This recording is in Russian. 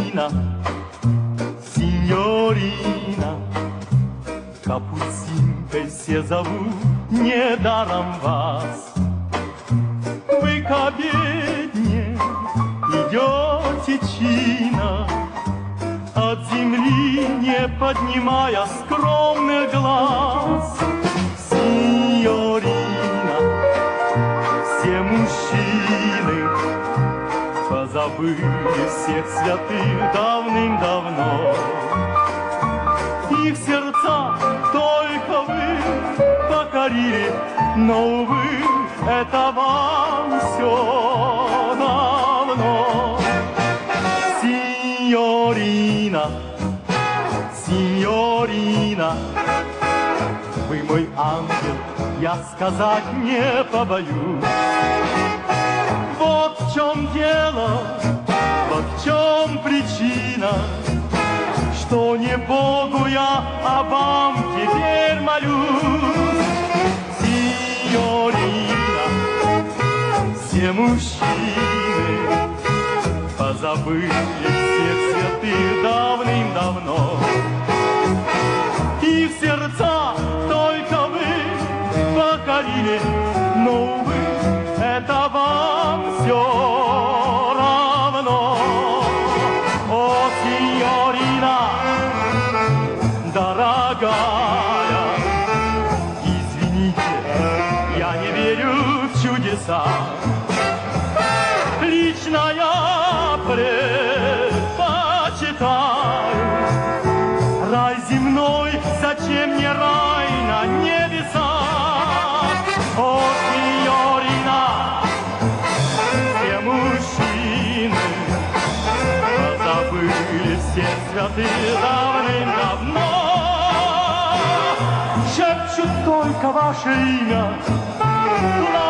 Синьорина, синьорина, Капуцинкой все зовут, недаром вас. Вы к обедне идете чинно, от земли не поднимая скромных глаз. Синьорина, все мужчины позабыли всех святых давным-давно. Их сердца только вы покорили, но, увы, это вам все равно. Синьорина, синьорина, вы мой ангел, я сказать не побоюсь. Вот в чем дело, вот в чем причина, что не Богу я, а вам теперь молюсь. Синьорина, все мужчины позабыли всех святых давным-давно. И в сердца только вы покорили, но, увы, это вам все равно. О, синьорина, дорогая, извините, я не верю в чудеса. Лично я предпочитаю рай земной, зачем мне рай на небесах? О, синьорина, все мужчины позабыли все святые давным-давно. Шепчут только ваше имя.